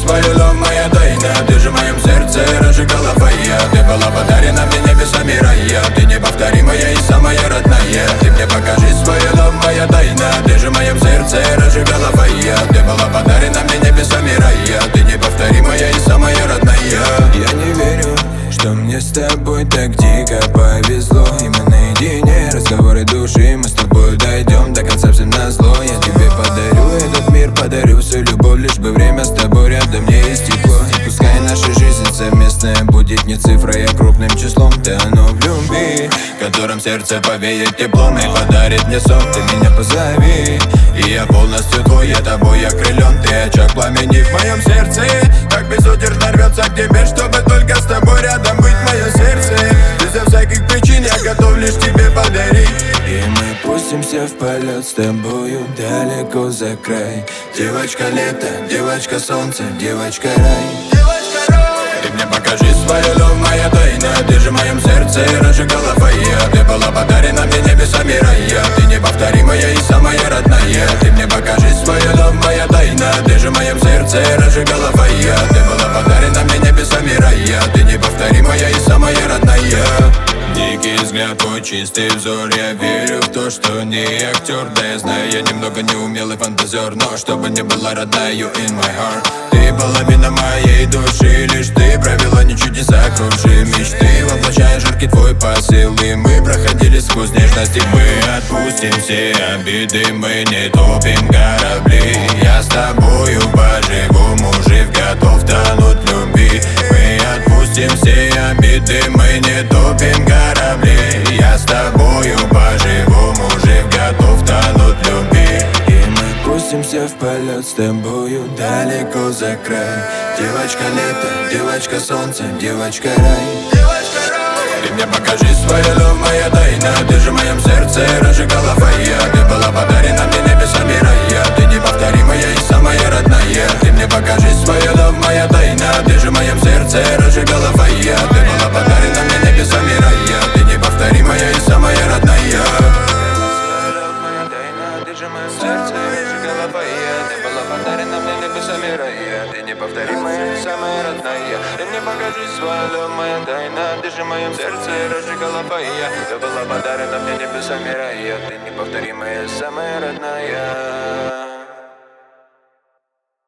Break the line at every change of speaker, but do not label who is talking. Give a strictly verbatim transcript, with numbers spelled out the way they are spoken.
свою любовь, моя тайна. Ты же в моем сердце разжигала фая. Ты была подарена мне небесами рая. Ты неповторимая и самая родная. Ты мне покажи свою любовь, моя тайна. Ты же в моем сердце разжигала фая. Ты была подарена мне небесами рая. Ты неповторимая и самая родная.
Я не верю, что мне с тобой так дико повезло. И мы наедине, разговоры души. Мы с тобой дойдем до конца, всем назло. Я тебе подарю этот мир, подарю всю любовь. Лишь бы время с тобой рядом не истекло. И пускай наша жизнь совместная будет не цифрой, а крупным числом. Да оно в любви,
в котором сердце повеет теплом и подарит мне сон.
ты меня позови,
и я полностью твой, я тобой окрылен. Ты очаг пламени в моем сердце, как безудержно рвется к тебе, чтобы только с тобой рядом быть. Мое сердце безо всяких причин я готов лишь тебе подарить.
и мы пустимся в полет с тобою далеко за край.
Девочка лето, девочка солнце, девочка рай. Ты мне покажи свою любовь, моя тайна. Ты же в моем сердце разжигала фая. Ты была подарена мне небесами рая. Ты неповторимая и самая родная. Ты мне покажи свою любовь, моя тайна. Ты же в моем сердце разжигала фая. Ты была подарена мне небесами рая. Ты неповторимая и самая родная. Дикий взгляд, твой чистый взор. Я верю в то, что не актер. Да я знаю, я немного неумелый фантазер, но чтобы не была родная, you in my heart. Ты половина моей души, лишь ты провела не чудеса, кружи мечты, воплощая жаркий твой посыл. И мы проходили сквозь нежности. Мы отпустим все обиды, мы не топим корабли. Я с тобою по-живому жив, готов тонуть в любви. Мы отпустим все обиды, мы не топим корабли. Я с тобою по-живому жив, готов тонуть в любви.
И мы пустимся в полет с тобою далеко за край. Девочка лето, девочка солнце, девочка рай.
Ты мне покажи свою любовь, моя тайна. Ты же в моем сердце разжигала фая. Ты была подарена мне небесами рая. Ты неповторимая и самая родная. Ты мне покажи свою любовь, моя тайна. Ты же в моем сердце разжигала фая. Ты была подарена мне небесами рая. Ты неповторимая и самая родная.
Ты же в моем сердце разжигала фая. Ты была подарена мне небесами рая. Ты неповторимая, самая родная. Ты мне покажи свою любовь, моя тайна. Ты же в моем сердце разжигала фая. Ты была подарена мне небесами рая. Ты неповторимая, самая родная.